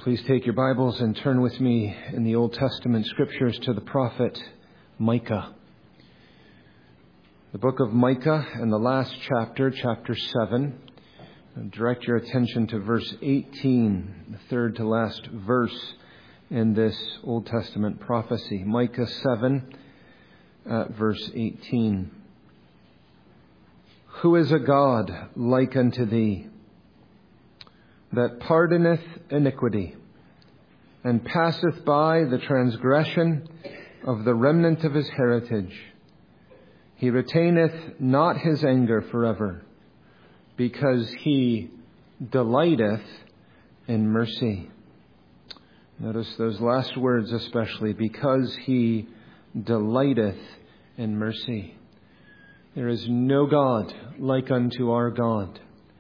Please take your Bibles and turn with me in the Old Testament scriptures to the prophet Micah. The book of Micah and the last chapter, chapter 7. Direct your attention to verse 18, the third to last verse in this Old Testament prophecy. Micah 7, verse 18. Who is a God like unto thee, that pardoneth iniquity, and passeth by the transgression of the remnant of his heritage? He retaineth not his anger forever, because he delighteth in mercy. Notice those last words especially, because he delighteth in mercy. There is no God like unto our God.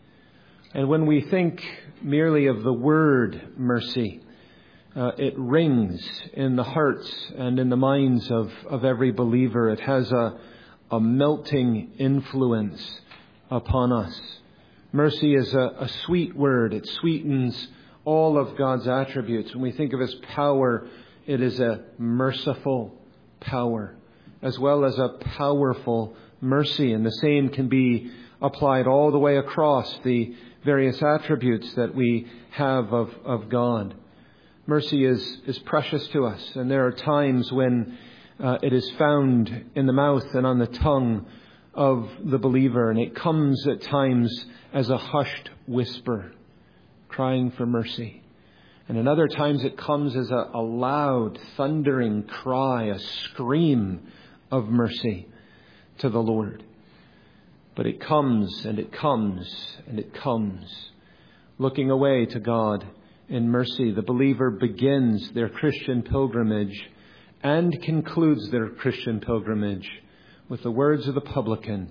And when we think merely of the word mercy, it rings in the hearts and in the minds of every believer. It has a melting influence upon us. Mercy is a sweet word. It sweetens all of God's attributes. When we think of His power, it is a merciful power, as well as a powerful mercy. And the same can be applied all the way across the various attributes that we have of God. Mercy is precious to us, and there are times when it is found in the mouth and on the tongue of the believer, and it comes at times as a hushed whisper, crying for mercy. And in other times it comes as a loud, thundering cry, a scream of mercy to the Lord. But it comes and it comes and it comes. Looking away to God in mercy, the believer begins their Christian pilgrimage and concludes their Christian pilgrimage with the words of the publican,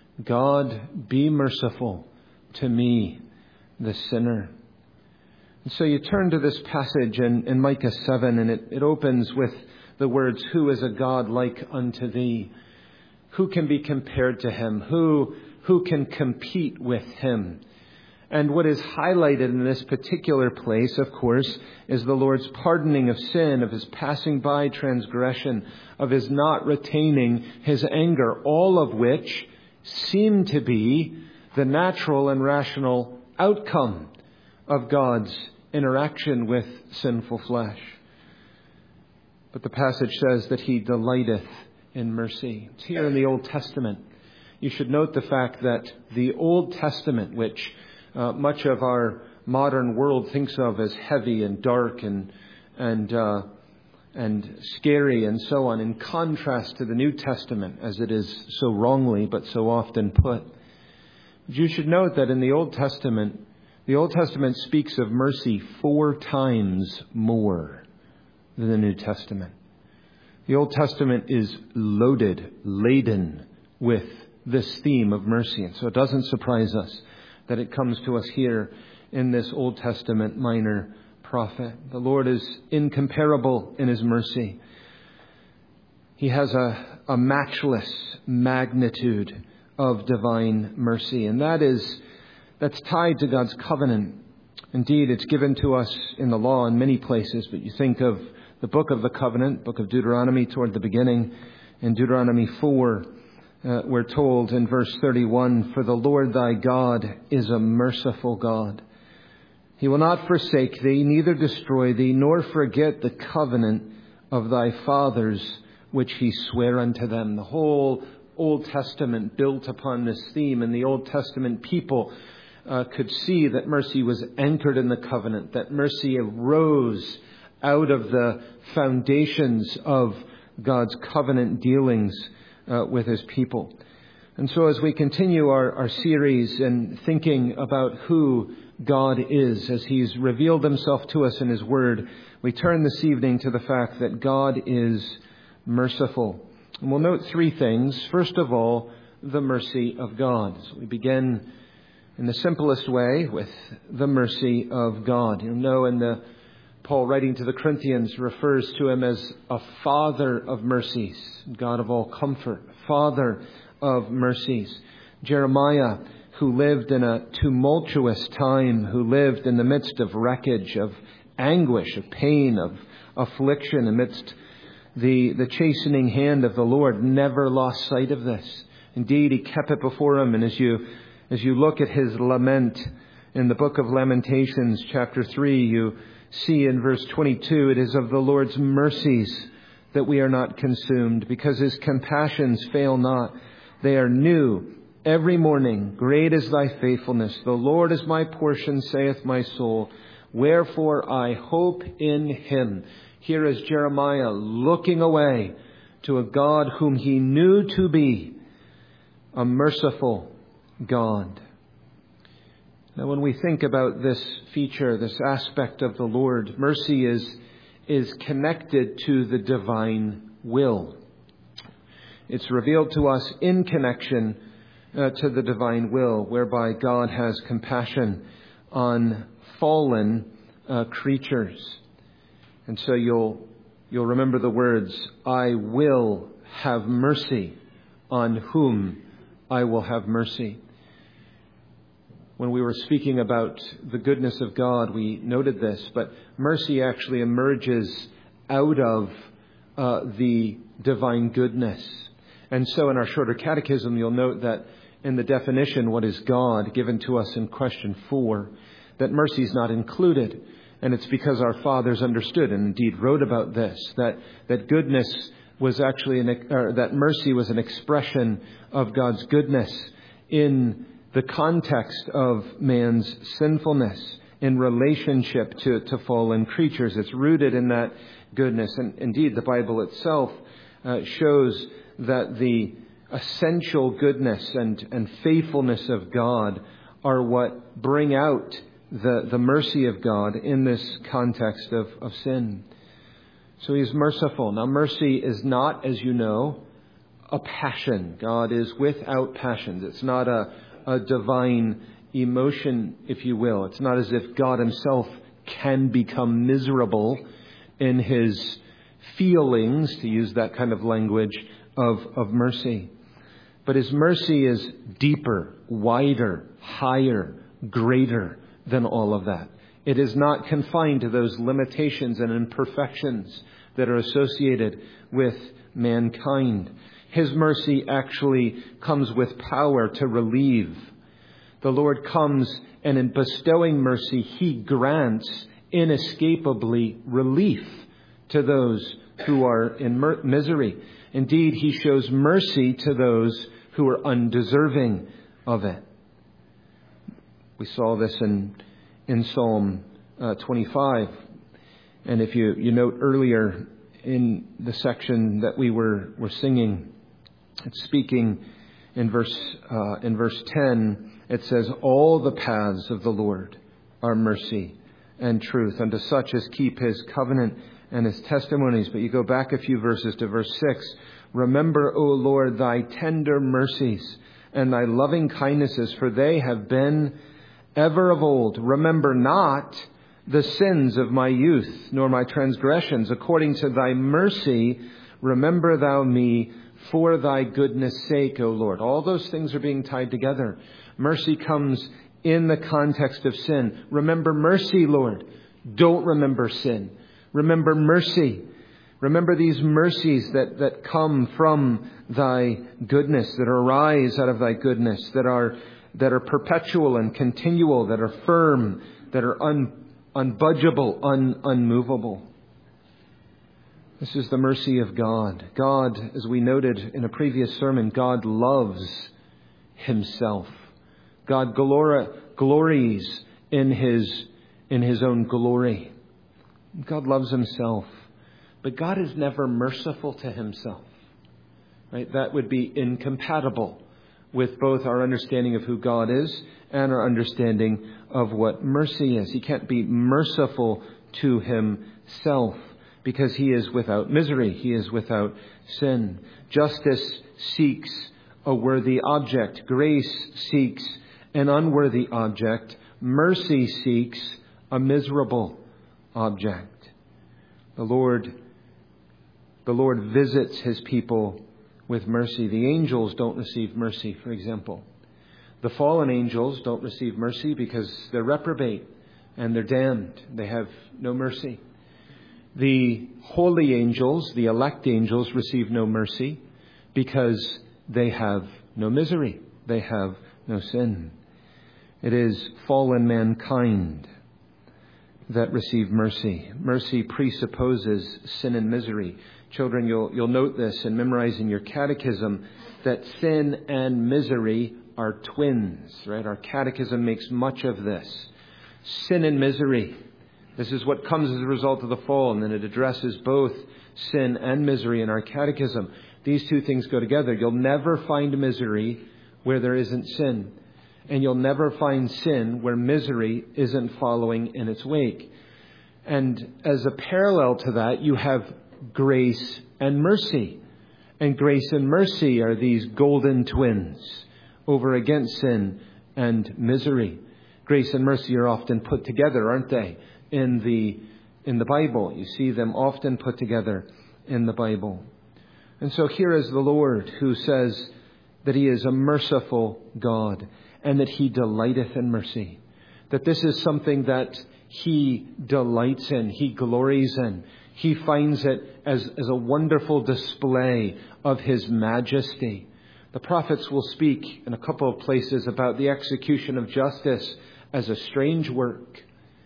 God, be merciful to me, the sinner. And so you turn to this passage in Micah 7, and it opens with the words, who is a God like unto thee? Who can be compared to him? Who can compete with him? And what is highlighted in this particular place, of course, is the Lord's pardoning of sin, of His passing by transgression, of His not retaining His anger, all of which seem to be the natural and rational outcome of God's interaction with sinful flesh. But the passage says that He delighteth in mercy. It's here in the Old Testament. You should note the fact that the Old Testament, which much of our modern world thinks of as heavy and dark and scary and so on, in contrast to the New Testament, as it is so wrongly but so often put. You should note that in the Old Testament speaks of mercy 4 times more than the New Testament. The Old Testament is laden with this theme of mercy. And so it doesn't surprise us that it comes to us here in this Old Testament minor prophet. The Lord is incomparable in His mercy. He has a matchless magnitude of divine mercy. And that's tied to God's covenant. Indeed, it's given to us in the law in many places, but you think of the book of the covenant, book of Deuteronomy toward the beginning. In Deuteronomy 4, we're told in verse 31, for the Lord thy God is a merciful God. He will not forsake thee, neither destroy thee, nor forget the covenant of thy fathers, which He sware unto them. The whole Old Testament built upon this theme, and the Old Testament people could see that mercy was anchored in the covenant, that mercy arose out of the foundations of God's covenant dealings with His people. And so as we continue our series in thinking about who God is, as He's revealed Himself to us in His Word, we turn this evening to the fact that God is merciful. And we'll note 3 things. First of all, the mercy of God. So we begin in the simplest way with the mercy of God. You'll know Paul, writing to the Corinthians, refers to Him as a Father of mercies, God of all comfort, Father of mercies. Jeremiah, who lived in a tumultuous time, who lived in the midst of wreckage, of anguish, of pain, of affliction, amidst the chastening hand of the Lord, never lost sight of this. Indeed, he kept it before him. And as you look at his lament in the book of Lamentations, chapter 3, you see in verse 22, it is of the Lord's mercies that we are not consumed, because his compassions fail not. They are new every morning. Great is thy faithfulness. The Lord is my portion, saith my soul. Wherefore I hope in him. Here is Jeremiah looking away to a God whom he knew to be a merciful God. Now, when we think about this feature, this aspect of the Lord, mercy is connected to the divine will. It's revealed to us in connection to the divine will, whereby God has compassion on fallen creatures. And so you'll remember the words, I will have mercy on whom I will have mercy. When we were speaking about the goodness of God, we noted this, but mercy actually emerges out of the divine goodness. And so in our shorter catechism, you'll note that in the definition, what is God, given to us in question 4, that mercy is not included. And it's because our fathers understood and indeed wrote about this, that goodness was actually, that mercy was an expression of God's goodness in the context of man's sinfulness in relationship to fallen creatures. It's rooted in that goodness. And indeed, the Bible itself shows that the essential goodness and faithfulness of God are what bring out the mercy of God in this context of sin. So he is merciful. Now, mercy is not, as you know, a passion. God is without passions. It's not a divine emotion, if you will. It's not as if God himself can become miserable in his feelings, to use that kind of language, of mercy. But his mercy is deeper, wider, higher, greater than all of that. It is not confined to those limitations and imperfections that are associated with mankind. His mercy actually comes with power to relieve. The Lord comes, and in bestowing mercy, he grants inescapably relief to those who are in misery. Indeed, he shows mercy to those who are undeserving of it. We saw this in Psalm 25. And if you note earlier in the section that we were singing, it's speaking in verse 10, it says, all the paths of the Lord are mercy and truth unto such as keep his covenant and his testimonies. But you go back a few verses to verse 6. Remember, O Lord, thy tender mercies and thy loving kindnesses, for they have been ever of old. Remember not the sins of my youth, nor my transgressions. According to thy mercy, remember thou me for thy goodness' sake, O Lord. All those things are being tied together. Mercy comes in the context of sin. Remember mercy, Lord. Don't remember sin. Remember mercy. Remember these mercies that come from thy goodness, that arise out of thy goodness, that are perpetual and continual, that are firm, that are unbudgeable, unmovable. This is the mercy of God. God, as we noted in a previous sermon, God loves himself. God glories in his own glory. God loves himself. But God is never merciful to himself. Right? That would be incompatible with both our understanding of who God is and our understanding of what mercy is. He can't be merciful to himself because he is without misery. He is without sin. Justice seeks a worthy object. Grace seeks an unworthy object. Mercy seeks a miserable object. The Lord visits his people with mercy. The angels don't receive mercy, for example. The fallen angels don't receive mercy because they're reprobate and they're damned. They have no mercy. The holy angels, the elect angels, receive no mercy because they have no misery. They have no sin. It is fallen mankind that receive mercy. Mercy presupposes sin and misery. Children, you'll note this in memorizing your catechism, that sin and misery are twins, right? Our catechism makes much of this. Sin and misery. This is what comes as a result of the fall, and then it addresses both sin and misery in our catechism. These two things go together. You'll never find misery where there isn't sin. And you'll never find sin where misery isn't following in its wake. And as a parallel to that, you have grace and mercy. And grace and mercy are these golden twins over against sin and misery. Grace and mercy are often put together, aren't they, in the Bible? You see them often put together in the Bible. And so here is the Lord who says that He is a merciful God and that He delighteth in mercy. That this is something that He delights in, He glories in. He finds it as a wonderful display of His majesty. The prophets will speak in a couple of places about the execution of justice as a strange work.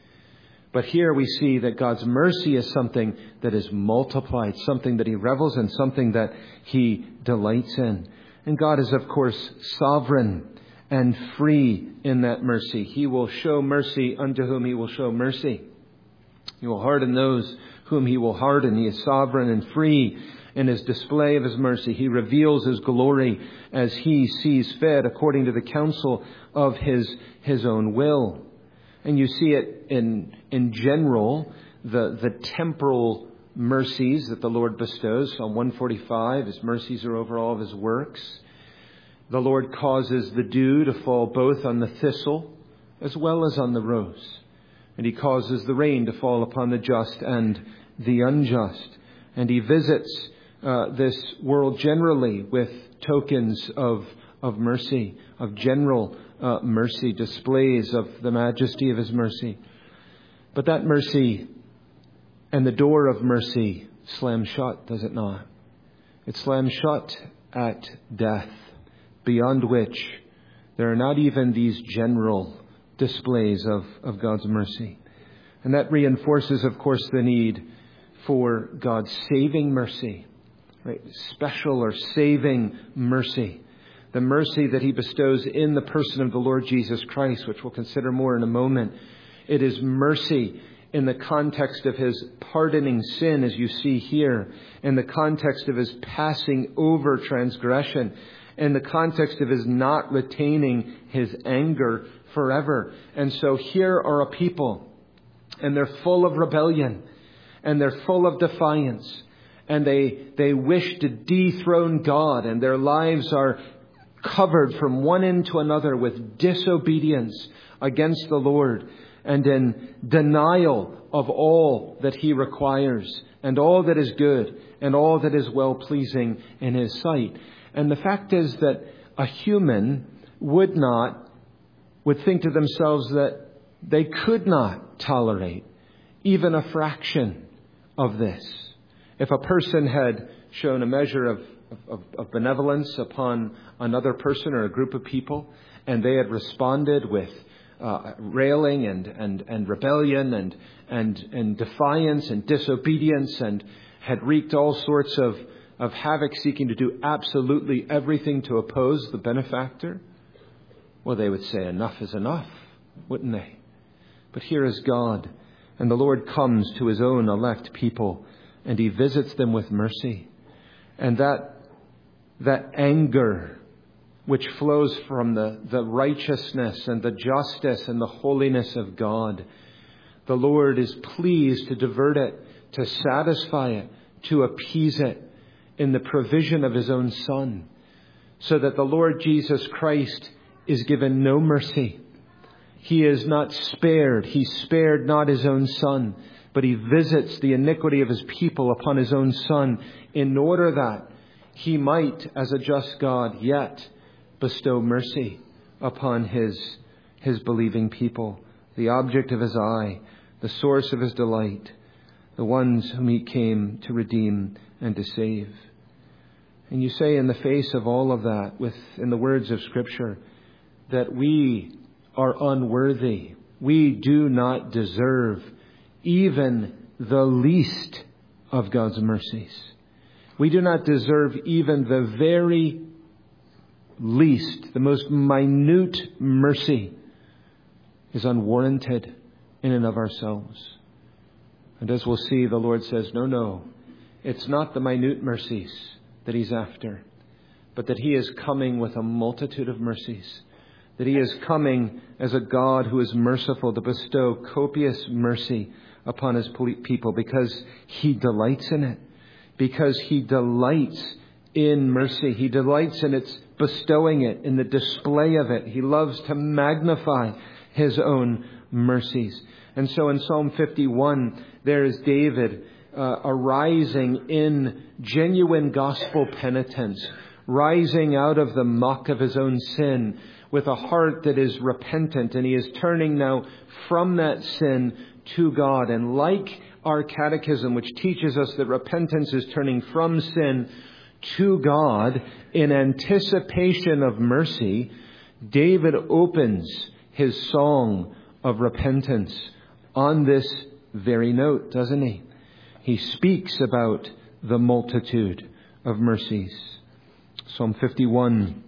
But here we see that God's mercy is something that is multiplied, something that He revels in, something that He delights in. And God is, of course, sovereign and free in that mercy. He will show mercy unto whom He will show mercy. He will harden those whom He will harden. He is sovereign and free in His display of His mercy. He reveals His glory as He sees fit according to the counsel of His own will. And you see it in general, the temporal mercies that the Lord bestows. Psalm 145, His mercies are over all of His works. The Lord causes the dew to fall both on the thistle as well as on the rose. And He causes the rain to fall upon the just and the unjust. And He visits this world generally with tokens of mercy, of general mercy, displays of the majesty of His mercy. But that mercy and the door of mercy slams shut, does it not? It slams shut at death, beyond which there are not even these general displays of God's mercy. And that reinforces, of course, the need for God's saving mercy, right? Special or saving mercy. The mercy that He bestows in the person of the Lord Jesus Christ, which we'll consider more in a moment. It is mercy in the context of His pardoning sin, as you see here, in the context of His passing over transgression, in the context of His not retaining His anger forever. And so here are a people, and they're full of rebellion, and they're full of defiance, and they wish to dethrone God, and their lives are covered from one end to another with disobedience against the Lord and in denial of all that He requires and all that is good and all that is well-pleasing in His sight. And the fact is that a human would think to themselves that they could not tolerate even a fraction of this. If a person had shown a measure of benevolence upon another person or a group of people, and they had responded with railing and rebellion and defiance and disobedience, and had wreaked all sorts of havoc, seeking to do absolutely everything to oppose the benefactor, well, they would say enough is enough, wouldn't they? But here is God, and the Lord comes to His own elect people, and He visits them with mercy. And that anger which flows from the righteousness and the justice and the holiness of God, the Lord is pleased to divert it, to satisfy it, to appease it in the provision of His own Son, so that the Lord Jesus Christ is given no mercy. He is not spared. He spared not His own Son, but He visits the iniquity of His people upon His own Son in order that He might, as a just God, yet bestow mercy upon His believing people, the object of His eye, the source of His delight, the ones whom He came to redeem and to save. And you say in the face of all of that, in the words of Scripture, that we are unworthy. We do not deserve even the least of God's mercies. We do not deserve even the very least, the most minute mercy is unwarranted in and of ourselves. And as we'll see, the Lord says, no, it's not the minute mercies that He's after, but that He is coming with a multitude of mercies, that He is coming as a God who is merciful to bestow copious mercy upon His people because He delights in it, because He delights in mercy. He delights in its bestowing it, in the display of it. He loves to magnify His own mercies. And so in Psalm 51, there is David arising in genuine gospel penitence, rising out of the muck of his own sin with a heart that is repentant. And he is turning now from that sin to God. And like our catechism, which teaches us that repentance is turning from sin to God in anticipation of mercy, David opens his song of repentance on this very note, doesn't he? He speaks about the multitude of mercies. Psalm 51,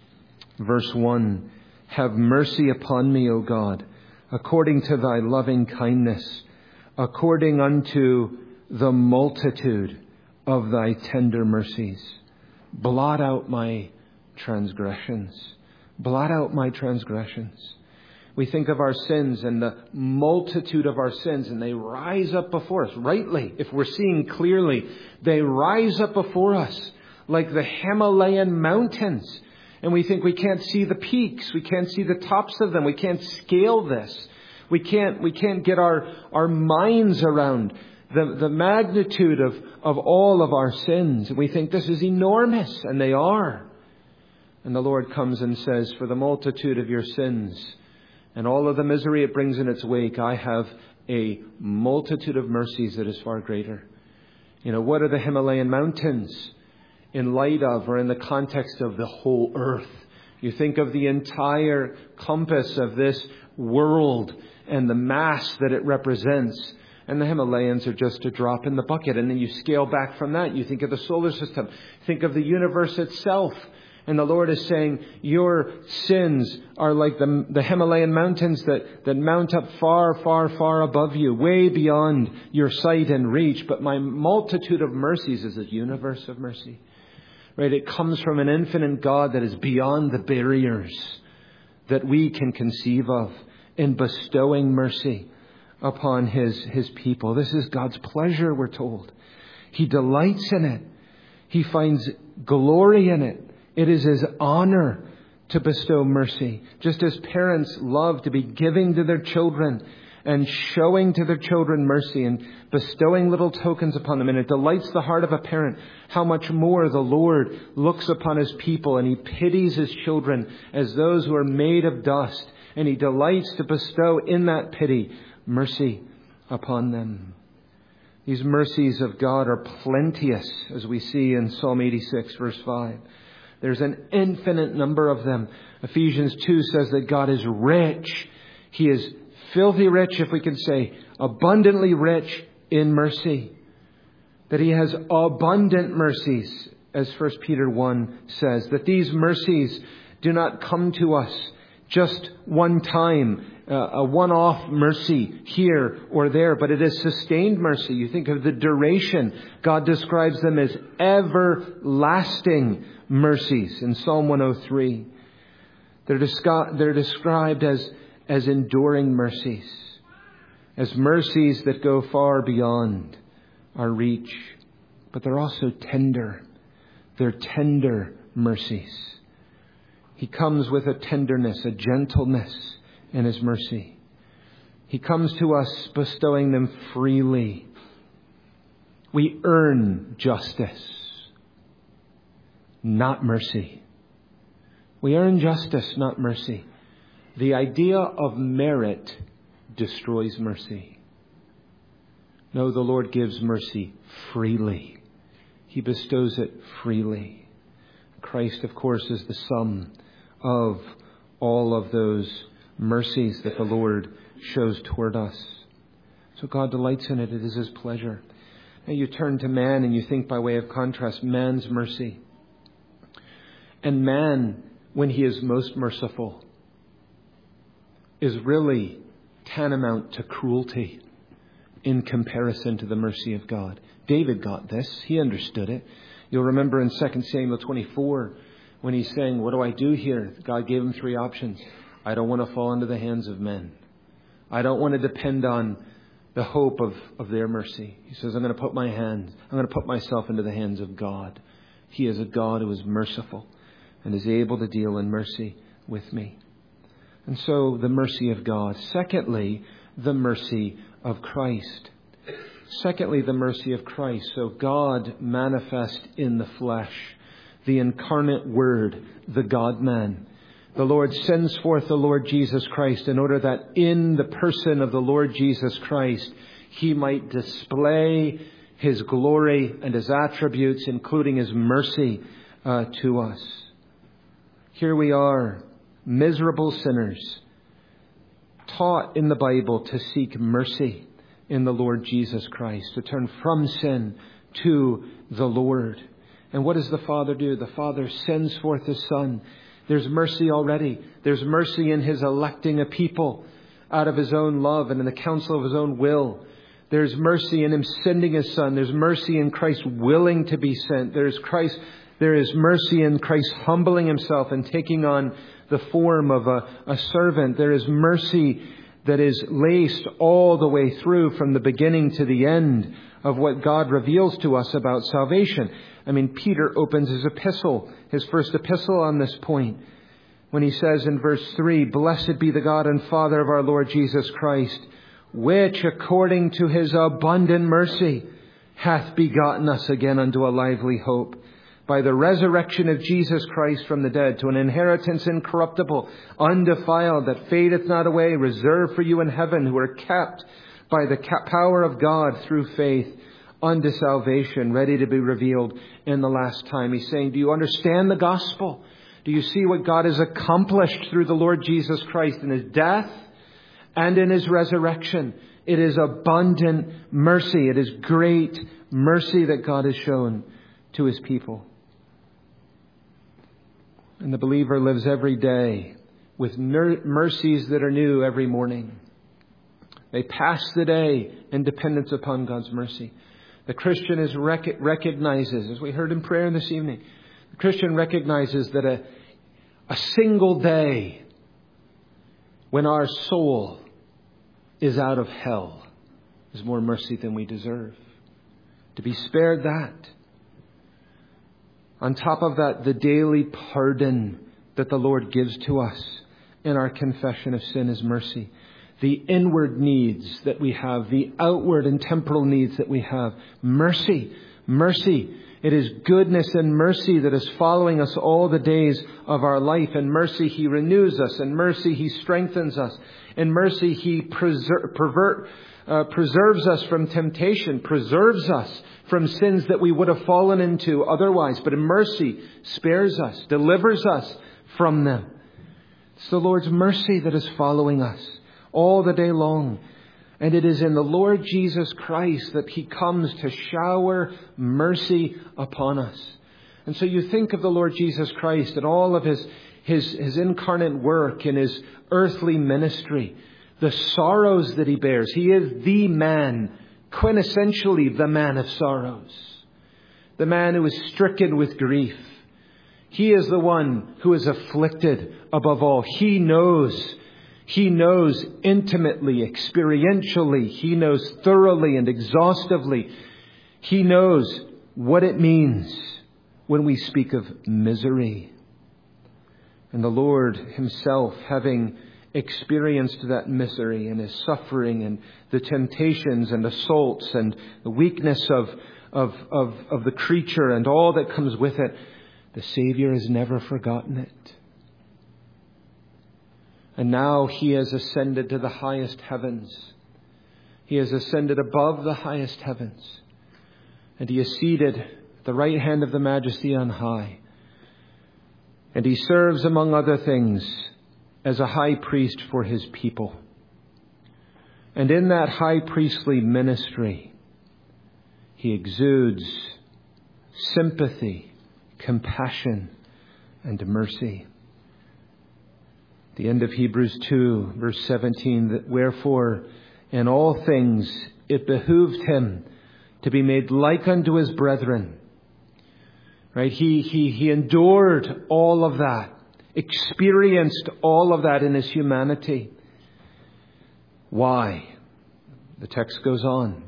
verse 1, "Have mercy upon me, O God, according to thy loving kindness, according unto the multitude of thy tender mercies. Blot out my transgressions." Blot out my transgressions. We think of our sins and the multitude of our sins, and they rise up before us. Rightly, if we're seeing clearly, they rise up before us like the Himalayan mountains. And we think we can't see the peaks. We can't see the tops of them. We can't scale this. We can't get our minds around the magnitude of all of our sins. And we think this is enormous, and they are. And the Lord comes and says, "For the multitude of your sins and all of the misery it brings in its wake, I have a multitude of mercies that is far greater." What are the Himalayan mountains in light of or in the context of the whole earth? You think of the entire compass of this world and the mass that it represents. And the Himalayas are just a drop in the bucket. And then you scale back from that. You think of the solar system. Think of the universe itself. And the Lord is saying, your sins are like the Himalayan mountains that mount up far, far, far above you, way beyond your sight and reach. But my multitude of mercies is a universe of mercy. Right? It comes from an infinite God that is beyond the barriers that we can conceive of in bestowing mercy upon His people. This is God's pleasure, we're told. He delights in it. He finds glory in it. It is His honor to bestow mercy. Just as parents love to be giving to their children and showing to their children mercy and bestowing little tokens upon them. And it delights the heart of a parent. How much more the Lord looks upon His people, and He pities His children as those who are made of dust. And He delights to bestow in that pity mercy upon them. These mercies of God are plenteous, as we see in Psalm 86, verse 5. There's an infinite number of them. Ephesians 2 says that God is rich. He is filthy rich, if we can say, abundantly rich in mercy. That He has abundant mercies, as 1 Peter 1 says. That these mercies do not come to us just one time, a one-off mercy here or there, but it is sustained mercy. You think of the duration. God describes them as everlasting mercies in Psalm 103. They're described as enduring mercies, as mercies that go far beyond our reach. But they're also tender. They're tender mercies. He comes with a tenderness, a gentleness in His mercy. He comes to us bestowing them freely. We earn justice, not mercy. We earn justice, not mercy. The idea of merit destroys mercy. No, the Lord gives mercy freely. He bestows it freely. Christ, of course, is the sum of all of those mercies that the Lord shows toward us. So God delights in it. It is His pleasure. Now you turn to man and you think, by way of contrast, man's mercy. And man, when he is most merciful, is really tantamount to cruelty in comparison to the mercy of God. David got this. He understood it. You'll remember in 2 Samuel 24, when he's saying, what do I do here? God gave him 3 options. I don't want to fall into the hands of men. I don't want to depend on the hope of their mercy. He says, I'm going to put myself into the hands of God. He is a God who is merciful and is able to deal in mercy with me. And so the mercy of God. Secondly, the mercy of Christ. Secondly, the mercy of Christ. So God manifest in the flesh, the incarnate Word, the God-man. The Lord sends forth the Lord Jesus Christ in order that in the person of the Lord Jesus Christ, He might display His glory and His attributes, including His mercy to us. Here we are, miserable sinners, taught in the Bible to seek mercy in the Lord Jesus Christ, to turn from sin to the Lord. And what does the Father do? The Father sends forth His Son. There's mercy already. There's mercy in His electing a people out of His own love and in the counsel of His own will. There's mercy in Him sending His Son. There's mercy in Christ willing to be sent. There is mercy in Christ humbling Himself and taking on the form of a servant. There is mercy that is laced all the way through from the beginning to the end of what God reveals to us about salvation. I mean, Peter opens his epistle, his first epistle on this point, when he says in verse 3, Blessed be the God and Father of our Lord Jesus Christ, which according to His abundant mercy hath begotten us again unto a lively hope, by the resurrection of Jesus Christ from the dead, to an inheritance incorruptible, undefiled, that fadeth not away, reserved for you in heaven, who are kept by the power of God through faith unto salvation, ready to be revealed in the last time. He's saying, do you understand the gospel? Do you see what God has accomplished through the Lord Jesus Christ in His death and in His resurrection? It is abundant mercy. It is great mercy that God has shown to His people. And the believer lives every day with mercies that are new every morning. They pass the day in dependence upon God's mercy. The Christian recognizes, as we heard in prayer this evening, the Christian recognizes that a single day when our soul is out of hell is more mercy than we deserve. To be spared that. On top of that, the daily pardon that the Lord gives to us in our confession of sin is mercy. The inward needs that we have, the outward and temporal needs that we have. Mercy. Mercy. It is goodness and mercy that is following us all the days of our life. In mercy, He renews us. In mercy, He strengthens us. In mercy, He preserves us from temptation, preserves us from sins that we would have fallen into otherwise. But in mercy, spares us, delivers us from them. It's the Lord's mercy that is following us all the day long. And it is in the Lord Jesus Christ that He comes to shower mercy upon us. And so you think of the Lord Jesus Christ and all of His incarnate work in His earthly ministry, the sorrows that He bears. He is the man, quintessentially the man of sorrows, the man who is stricken with grief. He is the one who is afflicted above all. He knows intimately, experientially. He knows thoroughly and exhaustively. He knows what it means when we speak of misery. And the Lord Himself, having experienced that misery and His suffering and the temptations and assaults and the weakness of the creature and all that comes with it, the Savior has never forgotten it. And now he has ascended to the highest heavens. He has ascended above the highest heavens. And he is seated at the right hand of the Majesty on high. And he serves, among other things, as a high priest for his people. And in that high priestly ministry, he exudes sympathy, compassion, and mercy. The end of Hebrews 2, verse 17, that wherefore in all things it behooved him to be made like unto his brethren. Right? He endured all of that, experienced all of that in his humanity. Why? The text goes on.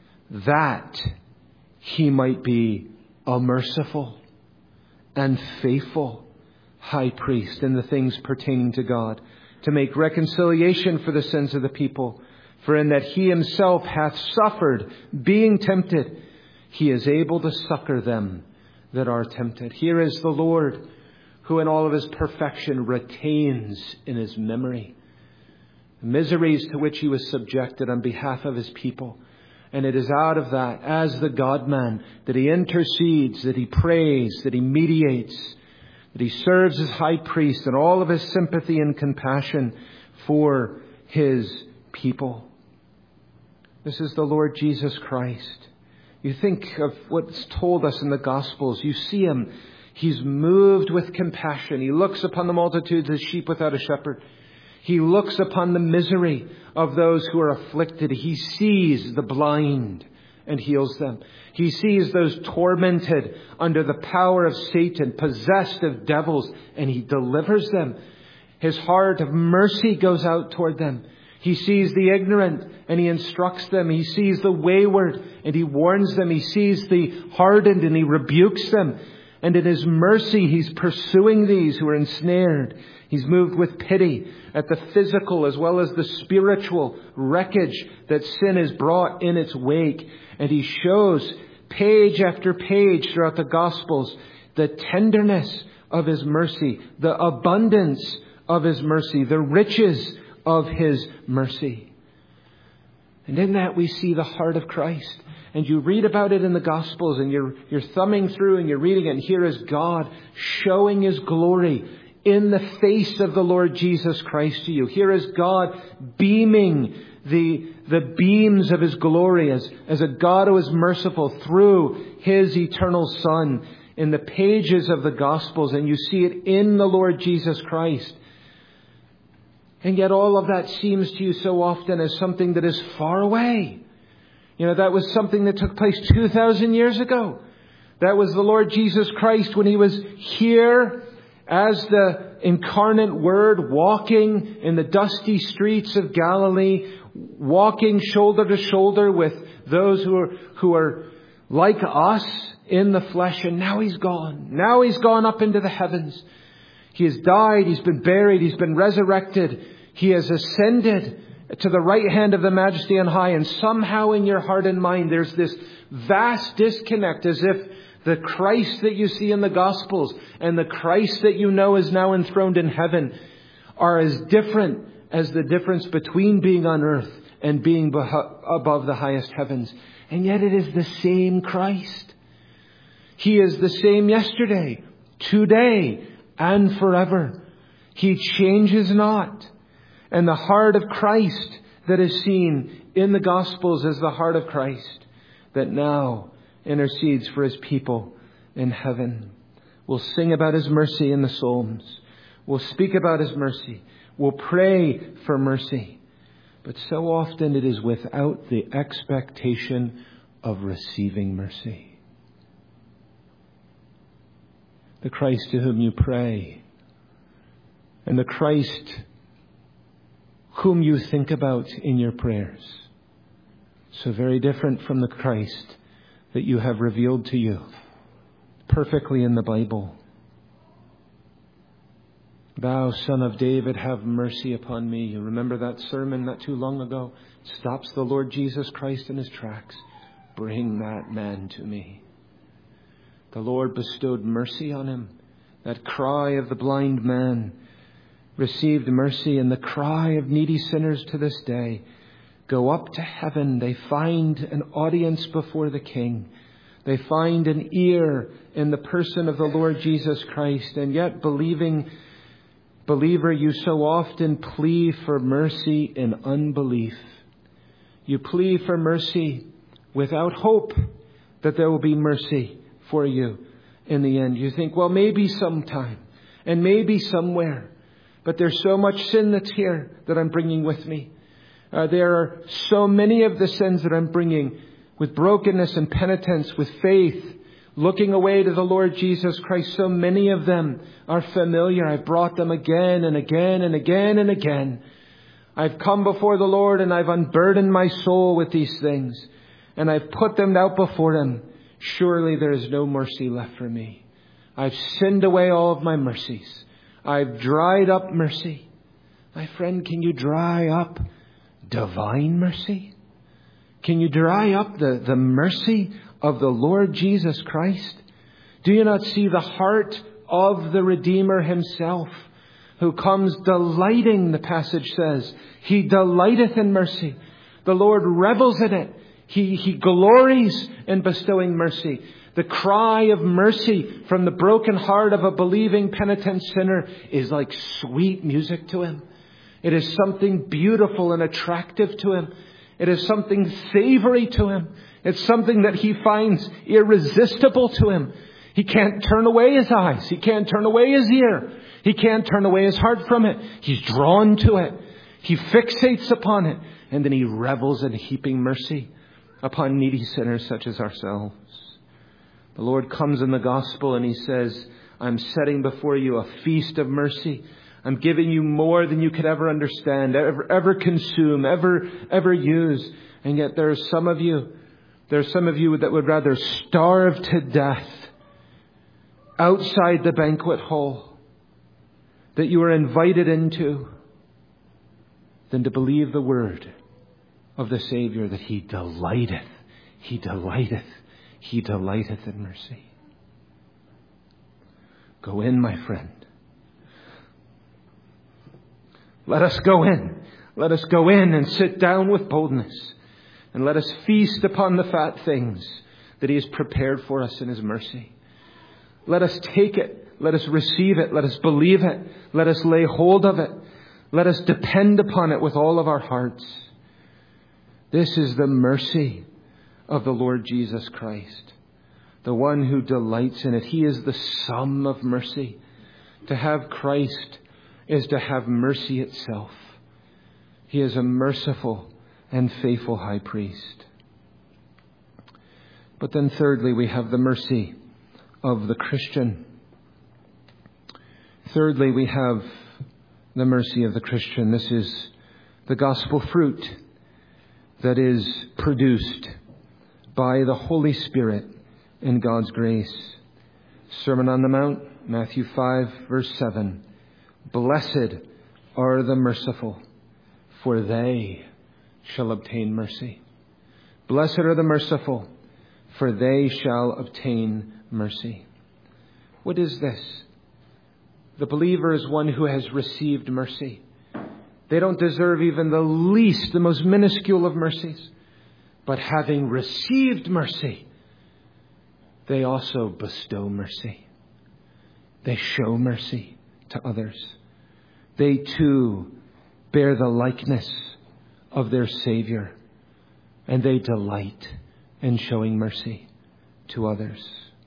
That he might be a merciful and faithful high priest in the things pertaining to God, to make reconciliation for the sins of the people. For in that he himself hath suffered, being tempted, he is able to succor them that are tempted. Here is the Lord, who in all of his perfection retains in his memory the miseries to which he was subjected on behalf of his people. And it is out of that, as the God-man, that he intercedes, that he prays, that he mediates, that he serves as high priest in all of his sympathy and compassion for his people. This is the Lord Jesus Christ. You think of what's told us in the Gospels. You see him. He's moved with compassion. He looks upon the multitudes as sheep without a shepherd. He looks upon the misery of those who are afflicted. He sees the blind and heals them. He sees those tormented under the power of Satan, possessed of devils, and he delivers them. His heart of mercy goes out toward them. He sees the ignorant and he instructs them. He sees the wayward and he warns them. He sees the hardened and he rebukes them. And in his mercy, he's pursuing these who are ensnared. He's moved with pity at the physical as well as the spiritual wreckage that sin has brought in its wake. And he shows page after page throughout the Gospels the tenderness of his mercy, the abundance of his mercy, the riches of his mercy. And in that we see the heart of Christ. And you read about it in the Gospels, and you're thumbing through and you're reading it, and here is God showing his glory in the face of the Lord Jesus Christ to you. Here is God beaming the beams of his glory as a God who is merciful through his eternal Son in the pages of the Gospels, and you see it in the Lord Jesus Christ. And yet all of that seems to you so often as something that is far away. You know, that was something that took place 2,000 years ago. That was the Lord Jesus Christ when he was here as the incarnate Word, walking in the dusty streets of Galilee, walking shoulder to shoulder with those who are like us in the flesh. And now he's gone. Now he's gone up into the heavens. He has died. He's been buried. He's been resurrected. He has ascended to the right hand of the Majesty on high. And somehow in your heart and mind, there's this vast disconnect, as if the Christ that you see in the Gospels and the Christ that you know is now enthroned in heaven are as different as the difference between being on earth and being above the highest heavens. And yet it is the same Christ. He is the same yesterday, today, and forever. He changes not. And the heart of Christ that is seen in the Gospels is the heart of Christ that now intercedes for his people in heaven. We'll sing about his mercy in the Psalms. We'll speak about his mercy. We'll pray for mercy. But so often it is without the expectation of receiving mercy. The Christ to whom you pray, and the Christ whom you think about in your prayers, so very different from the Christ that you have revealed to you perfectly in the Bible. Thou, Son of David, have mercy upon me. You remember that sermon not too long ago? Stops the Lord Jesus Christ in his tracks. Bring that man to me. The Lord bestowed mercy on him. That cry of the blind man. received mercy, and the cry of needy sinners to this day go up to heaven. They find an audience before the King. They find an ear in the person of the Lord Jesus Christ. And yet, believer, you so often plea for mercy in unbelief. You plea for mercy without hope that there will be mercy for you in the end. You think, well, maybe sometime and maybe somewhere. But there's so much sin that's here that I'm bringing with me. There are so many of the sins that I'm bringing with brokenness and penitence, with faith, looking away to the Lord Jesus Christ. So many of them are familiar. I've brought them again and again and again and again. I've come before the Lord and I've unburdened my soul with these things. And I've put them out before Him. Surely there is no mercy left for me. I've sinned away all of my mercies. I've dried up mercy. My friend, can you dry up divine mercy? Can you dry up the mercy of the Lord Jesus Christ? Do you not see the heart of the Redeemer Himself, who comes delighting, the passage says. He delighteth in mercy. The Lord revels in it. He glories in bestowing mercy. The cry of mercy from the broken heart of a believing penitent sinner is like sweet music to Him. It is something beautiful and attractive to Him. It is something savory to Him. It's something that He finds irresistible to Him. He can't turn away His eyes. He can't turn away His ear. He can't turn away His heart from it. He's drawn to it. He fixates upon it. And then He revels in heaping mercy upon needy sinners such as ourselves. The Lord comes in the gospel and He says, I'm setting before you a feast of mercy. I'm giving you more than you could ever understand, ever consume, ever use. And yet there are some of you that would rather starve to death outside the banquet hall that you are invited into than to believe the word of the Savior that He delighteth in mercy. Go in, my friend. Let us go in. Let us go in and sit down with boldness. And let us feast upon the fat things that He has prepared for us in His mercy. Let us take it. Let us receive it. Let us believe it. Let us lay hold of it. Let us depend upon it with all of our hearts. This is the mercy of the Lord Jesus Christ, the one who delights in it. He is the sum of mercy. To have Christ is to have mercy itself. He is a merciful and faithful high priest. But then thirdly, we have the mercy of the Christian. Thirdly, we have the mercy of the Christian. This is the gospel fruit that is produced by the Holy Spirit in God's grace. Sermon on the Mount, Matthew 5, verse 7. Blessed are the merciful, for they shall obtain mercy. Blessed are the merciful, for they shall obtain mercy. What is this? The believer is one who has received mercy. They don't deserve even the least, the most minuscule of mercies. But having received mercy, they also bestow mercy. They show mercy to others. They too bear the likeness of their Savior, and they delight in showing mercy to others.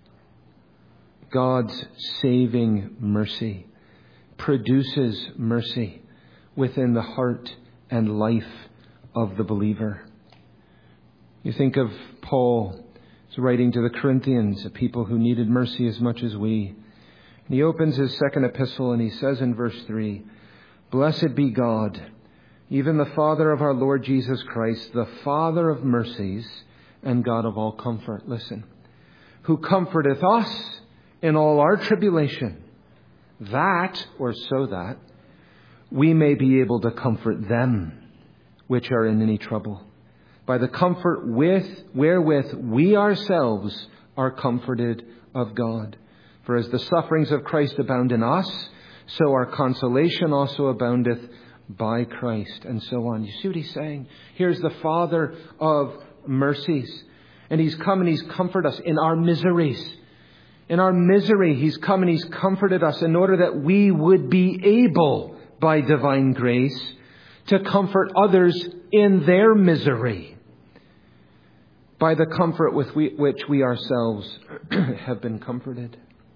God's saving mercy produces mercy within the heart and life of the believer. You think of Paul writing to the Corinthians, a people who needed mercy as much as we. And he opens his second epistle and he says in verse 3, Blessed be God, even the Father of our Lord Jesus Christ, the Father of mercies and God of all comfort. Listen, who comforteth us in all our tribulation, that, or so that, we may be able to comfort them which are in any trouble, by the comfort wherewith we ourselves are comforted of God. For as the sufferings of Christ abound in us, so our consolation also aboundeth by Christ, and so on. You see what he's saying? Here's the Father of mercies, and he's come and he's comforted us in our miseries. In our misery, he's come and he's comforted us in order that we would be able, by divine grace, to comfort others in their misery by the comfort with which we ourselves have been comforted.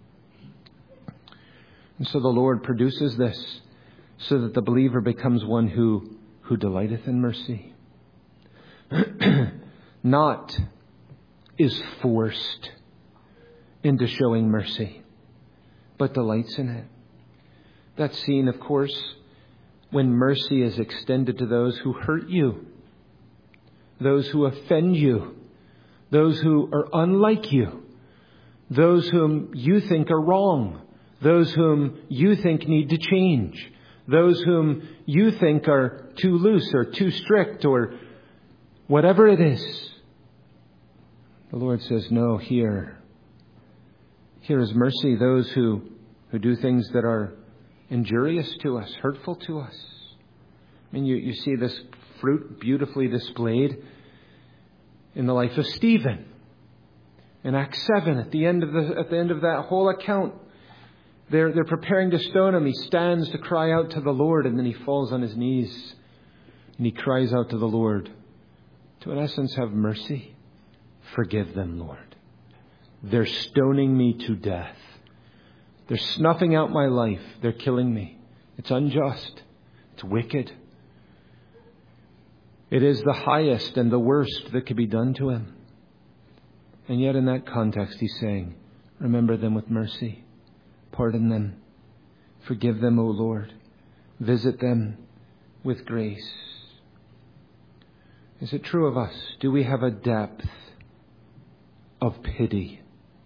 And so the Lord produces this so that the believer becomes one who delighteth in mercy. Not is forced into showing mercy, but delights in it. That's seen, of course, when mercy is extended to those who hurt you, those who offend you, those who are unlike you, those whom you think are wrong, those whom you think need to change, those whom you think are too loose or too strict or whatever it is. The Lord says, no, here is mercy. Those who do things that are injurious to us, hurtful to us. I mean, you see this fruit beautifully displayed in the life of Stephen. In Acts 7, at the end of that whole account, they're preparing to stone him. He stands to cry out to the Lord, and then he falls on his knees and he cries out to the Lord to, in essence, have mercy. Forgive them, Lord. They're stoning me to death. They're snuffing out my life. They're killing me. It's unjust. It's wicked. It is the highest and the worst that could be done to him. And yet in that context, he's saying, remember them with mercy. Pardon them. Forgive them, O Lord. Visit them with grace. Is it true of us? Do we have a depth of pity?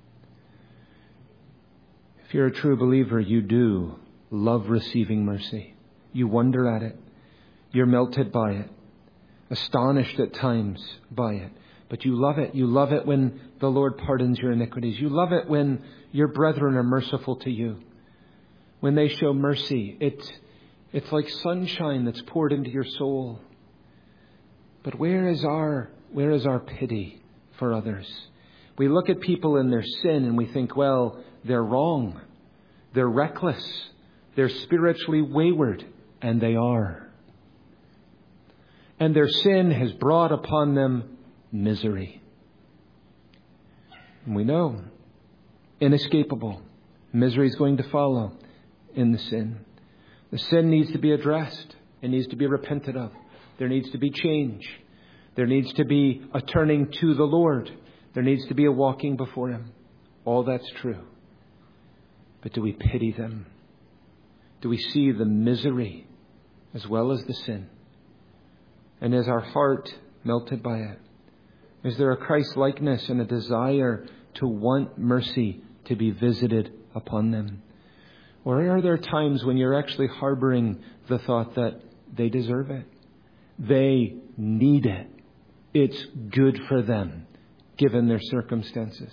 If you're a true believer, you do love receiving mercy. You wonder at it. You're melted by it. Astonished at times by it. But you love it. You love it when the Lord pardons your iniquities. You love it when your brethren are merciful to you. When they show mercy, it's like sunshine that's poured into your soul. But where is our pity for others? We look at people in their sin and we think, well, they're wrong. They're reckless. They're spiritually wayward. And they are. And their sin has brought upon them misery. And we know, inescapable, misery is going to follow in the sin. The sin needs to be addressed. It needs to be repented of. There needs to be change. There needs to be a turning to the Lord. There needs to be a walking before Him. All that's true. But do we pity them? Do we see the misery as well as the sin? And is our heart melted by it? Is there a Christ-likeness and a desire to want mercy to be visited upon them? Or are there times when you're actually harboring the thought that they deserve it? They need it. It's good for them, given their circumstances.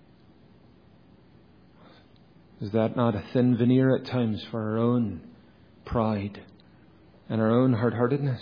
Is that not a thin veneer at times for our own pride and our own hard-heartedness?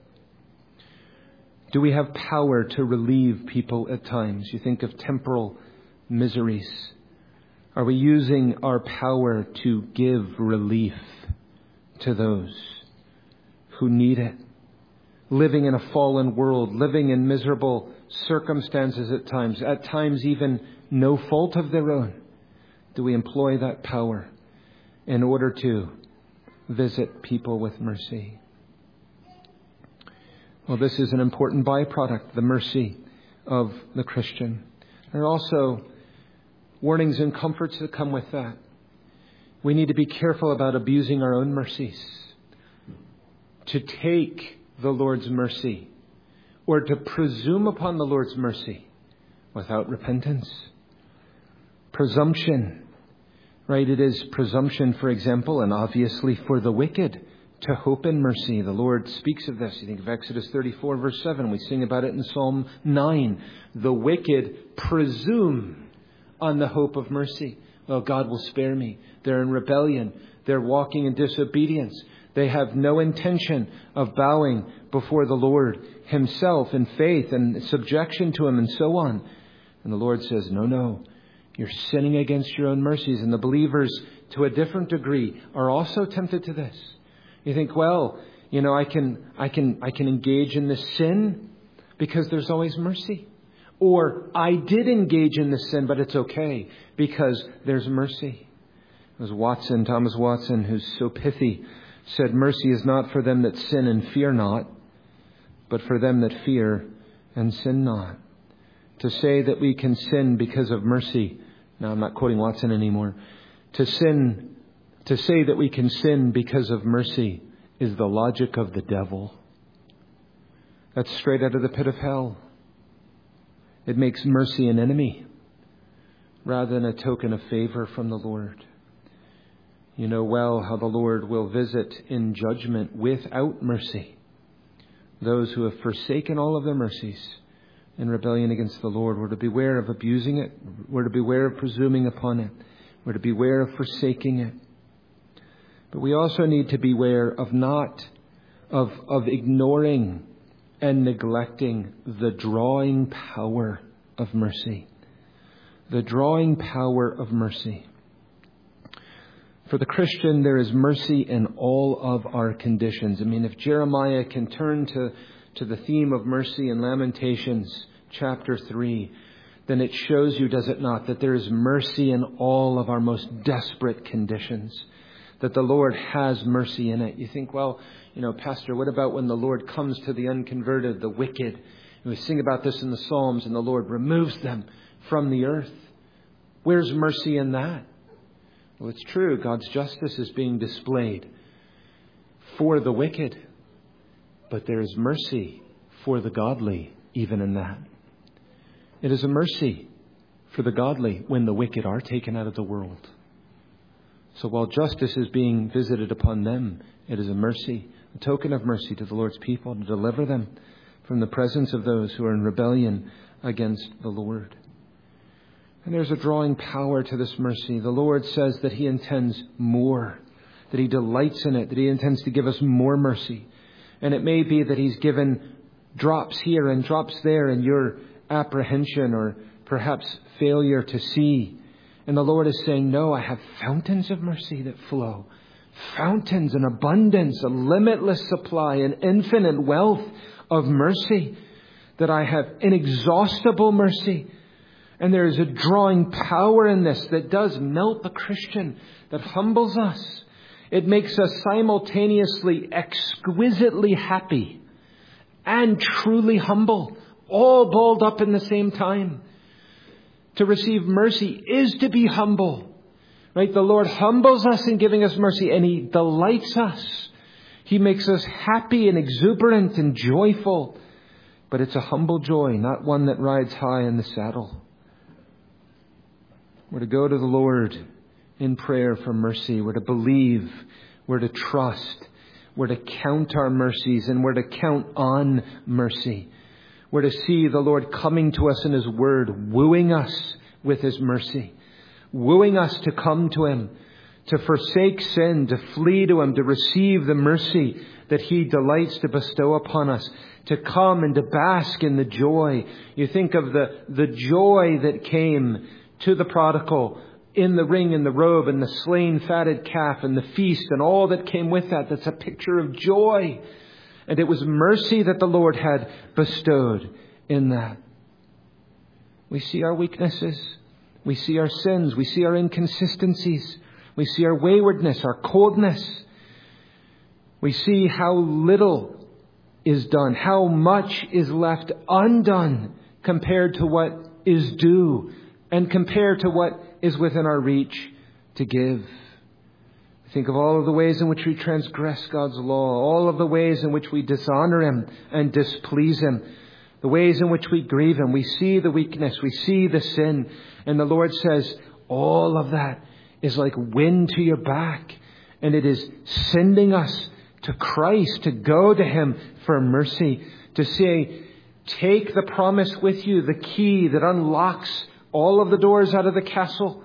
Do we have power to relieve people at times? You think of temporal miseries. Are we using our power to give relief to those who need it? Living in a fallen world, living in miserable circumstances at times even no fault of their own. Do we employ that power in order to visit people with mercy? Well, this is an important byproduct, the mercy of the Christian. There are also warnings and comforts that come with that. We need to be careful about abusing our own mercies. To take the Lord's mercy or to presume upon the Lord's mercy without repentance. Presumption, right? It is presumption, for example, and obviously for the wicked, to hope in mercy. The Lord speaks of this. You think of Exodus 34, verse 7. We sing about it in Psalm 9. The wicked presume on the hope of mercy. oh, God will spare me. They're in rebellion. They're walking in disobedience. They have no intention of bowing before the Lord himself in faith and subjection to him and so on. And the Lord says, no, you're sinning against your own mercies. And the believers, to a different degree, are also tempted to this. You think, well, I can engage in this sin because there's always mercy. Or I did engage in this sin, but it's okay because there's mercy. It was Thomas Watson, who's so pithy, said, mercy is not for them that sin and fear not, but for them that fear and sin not. To say that we can sin because of mercy. Now, I'm not quoting Watson anymore. To say that we can sin because of mercy is the logic of the devil. That's straight out of the pit of hell. It makes mercy an enemy rather than a token of favor from the Lord. You know well how the Lord will visit in judgment without mercy those who have forsaken all of their mercies in rebellion against the Lord. We're to beware of abusing it. We're to beware of presuming upon it. We're to beware of forsaking it. But we also need to beware of ignoring and neglecting the drawing power of mercy. The drawing power of mercy. For the Christian, there is mercy in all of our conditions. I mean, if Jeremiah can turn to the theme of mercy in Lamentations chapter 3, then it shows you, does it not, that there is mercy in all of our most desperate conditions. That the Lord has mercy in it. You think, well, Pastor, what about when the Lord comes to the unconverted, the wicked? And we sing about this in the Psalms, and the Lord removes them from the earth. Where's mercy in that? Well, it's true. God's justice is being displayed for the wicked. But there is mercy for the godly even in that. It is a mercy for the godly when the wicked are taken out of the world. So while justice is being visited upon them, it is a mercy, a token of mercy to the Lord's people to deliver them from the presence of those who are in rebellion against the Lord. And there's a drawing power to this mercy. The Lord says that He intends more, that He delights in it, that He intends to give us more mercy. And it may be that He's given drops here and drops there in your apprehension or perhaps failure to see. And the Lord is saying, no, I have fountains of mercy that flow. Fountains, an abundance, a limitless supply, an infinite wealth of mercy. That I have inexhaustible mercy. And there is a drawing power in this that does melt the Christian, that humbles us. It makes us simultaneously exquisitely happy and truly humble, all balled up in the same time. To receive mercy is to be humble. Right? The Lord humbles us in giving us mercy, and He delights us. He makes us happy and exuberant and joyful. But it's a humble joy, not one that rides high in the saddle. We're to go to the Lord in prayer for mercy. We're to believe. We're to trust. We're to count our mercies, and we're to count on mercy. We're to see the Lord coming to us in His Word, wooing us with His mercy, wooing us to come to Him, to forsake sin, to flee to Him, to receive the mercy that He delights to bestow upon us, to come and to bask in the joy. You think of the joy that came to the prodigal in the ring and the robe and the slain fatted calf and the feast and all that came with that. That's a picture of joy. And it was mercy that the Lord had bestowed in that. We see our weaknesses. We see our sins. We see our inconsistencies. We see our waywardness, our coldness. We see how little is done, how much is left undone compared to what is due and compared to what is within our reach to give. Think of all of the ways in which we transgress God's law, all of the ways in which we dishonor Him and displease Him, the ways in which we grieve Him. We see the weakness, we see the sin, and the Lord says, all of that is like wind to your back, and it is sending us to Christ, to go to Him for mercy, to say, take the promise with you, the key that unlocks all of the doors out of the castle,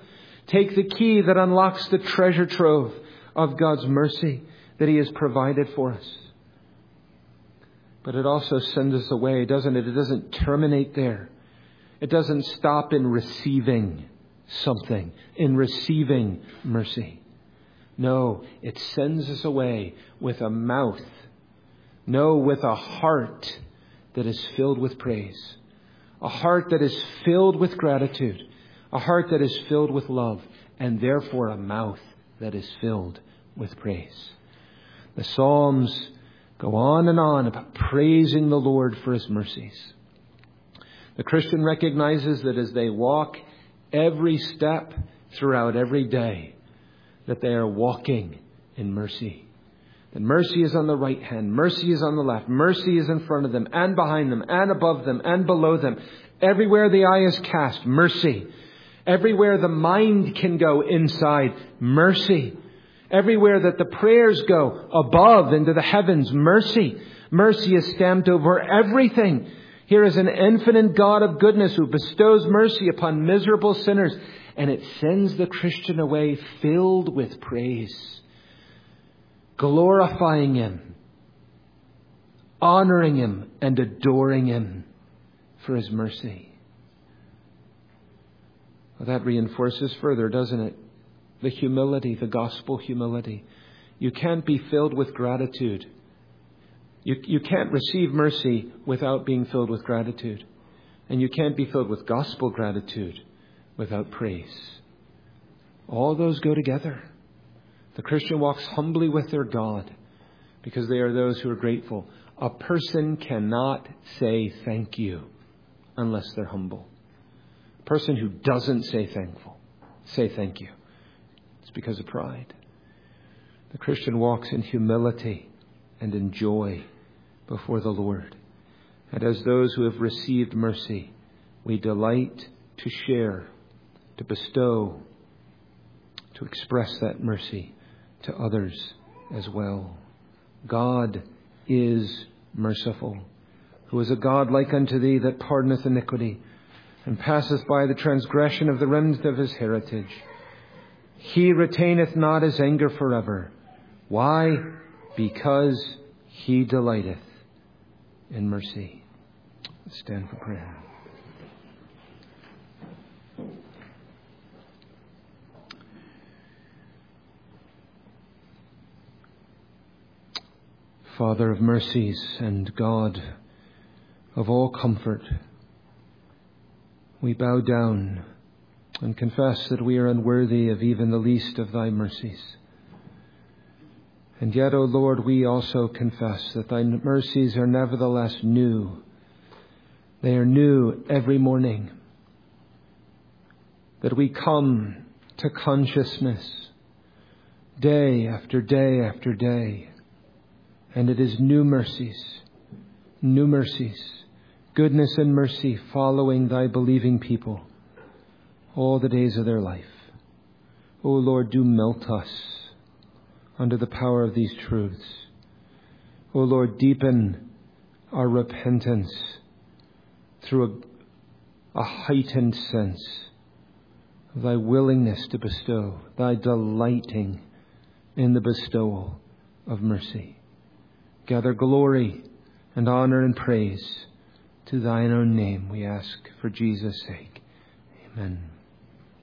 Take the key that unlocks the treasure trove of God's mercy that He has provided for us. But it also sends us away, doesn't it? It doesn't terminate there. It doesn't stop in receiving something, in receiving mercy. No, it sends us away with a mouth. No, with a heart that is filled with praise. A heart that is filled with gratitude. A heart that is filled with love. And therefore a mouth that is filled with praise. The Psalms go on and on about praising the Lord for His mercies. The Christian recognizes that as they walk every step throughout every day, that they are walking in mercy. That mercy is on the right hand, mercy is on the left, mercy is in front of them and behind them and above them and below them. Everywhere the eye is cast, mercy. Everywhere the mind can go inside, mercy. Everywhere that the prayers go above into the heavens, mercy. Mercy is stamped over everything. Here is an infinite God of goodness who bestows mercy upon miserable sinners. And it sends the Christian away filled with praise, glorifying Him, honoring Him, and adoring Him for His mercy. Well, that reinforces further, doesn't it? The humility, the gospel humility. You can't be filled with gratitude. You can't receive mercy without being filled with gratitude. And you can't be filled with gospel gratitude without praise. All those go together. The Christian walks humbly with their God because they are those who are grateful. A person cannot say thank you unless they're humble. A person who doesn't say thank you, it's because of pride. The Christian walks in humility and in joy before the Lord. And as those who have received mercy, we delight to share, to bestow, to express that mercy to others as well. God is merciful, who is a God like unto thee that pardoneth iniquity and passeth by the transgression of the remnant of His heritage. He retaineth not His anger forever. Why? Because He delighteth in mercy. Let's stand for prayer. Father of mercies and God of all comfort, we bow down and confess that we are unworthy of even the least of Thy mercies. And yet, O Lord, we also confess that Thy mercies are nevertheless new. They are new every morning. That we come to consciousness day after day after day. And it is new mercies, goodness and mercy following Thy believing people all the days of their life. O Lord, do melt us under the power of these truths. O Lord, deepen our repentance through a heightened sense of Thy willingness to bestow, Thy delighting in the bestowal of mercy. Gather glory and honor and praise to Thine own name, we ask for Jesus' sake. Amen.